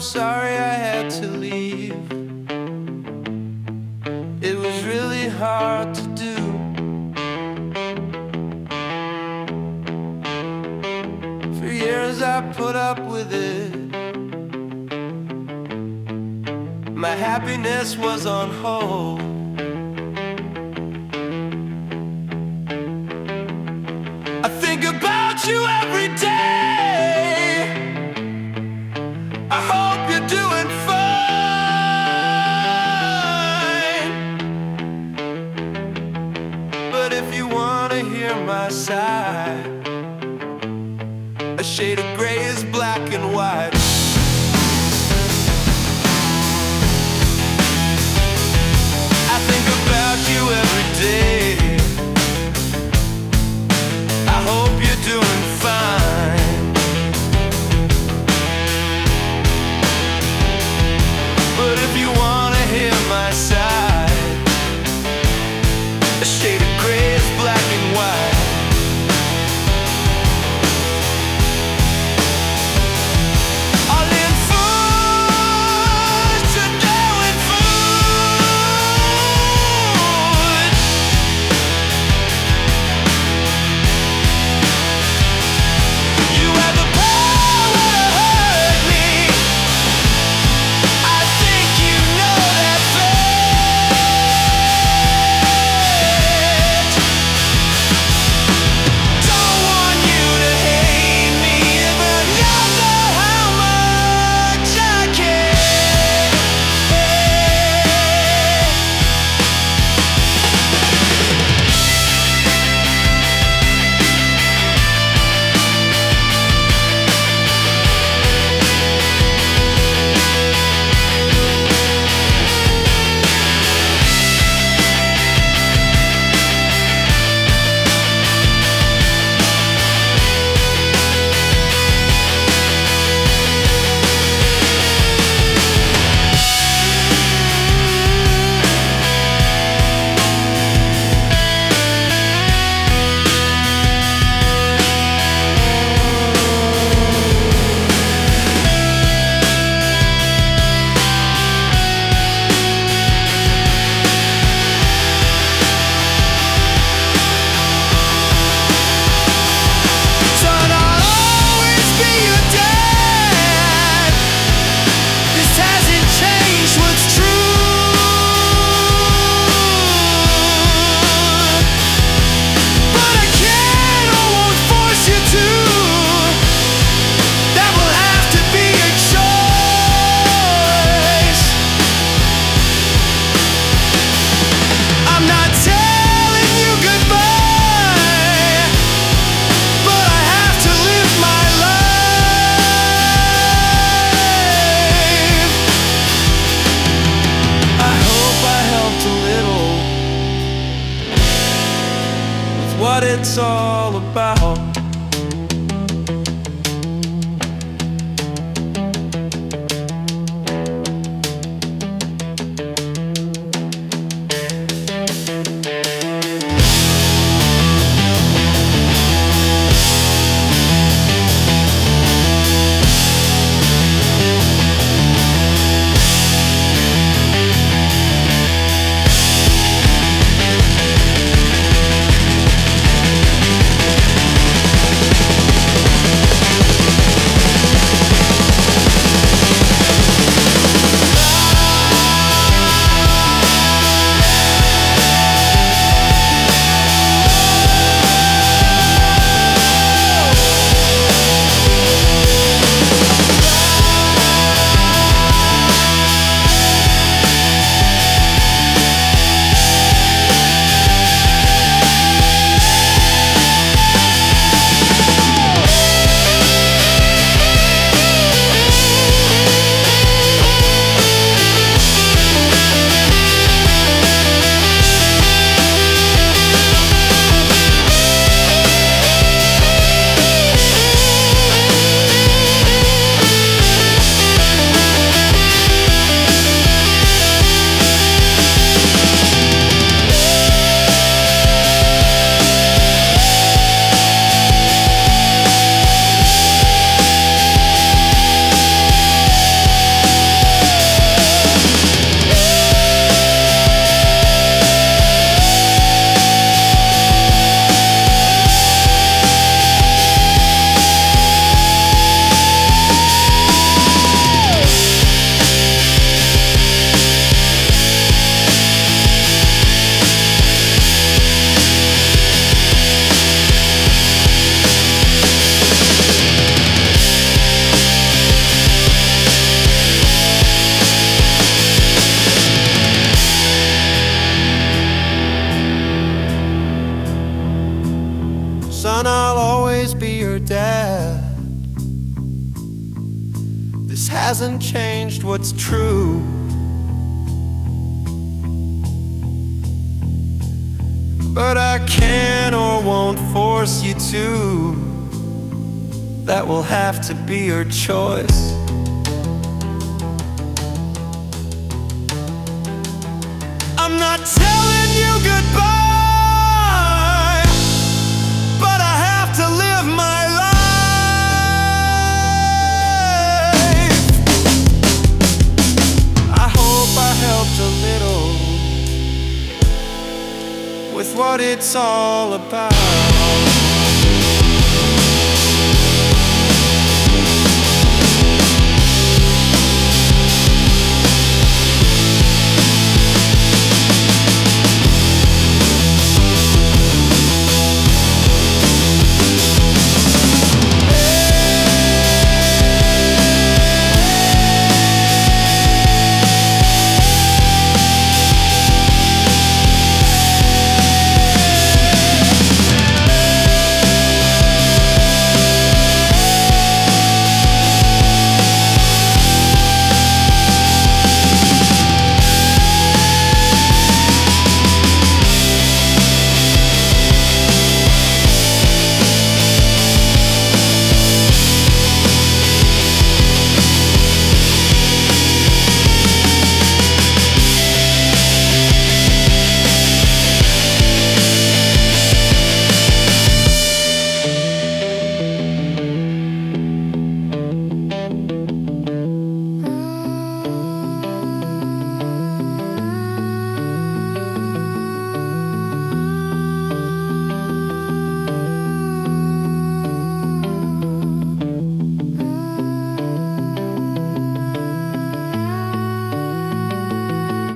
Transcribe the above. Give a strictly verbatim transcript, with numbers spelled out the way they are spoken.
sorry I had to leave. It was really hard to do. For years I put up with it. My happiness was on hold. I think about you every day. I hope you're doing fine. But if you wanna hear my side, a shade of gray is black and white. I think about you every day. I hope you're doing fine. But if you wanna hear my side, a shade of gray is black and white. All in food, today with food. You have the power to hurt me. I think you know that fact. Don't want you to hate me, but you know how much I care. Son, I'll always be your dad. This hasn't changed what's true. But I can't or won't force you to. That will have to be your choice. I'm not telling you goodbye, but I have to live my life. I hope I helped a little with what it's all about. hasn't changed what's true. But I can or won't force you to. That will have to be your choice. I'm not telling you goodbye, but I have to live my life. I hope I helped a little with what it's all about.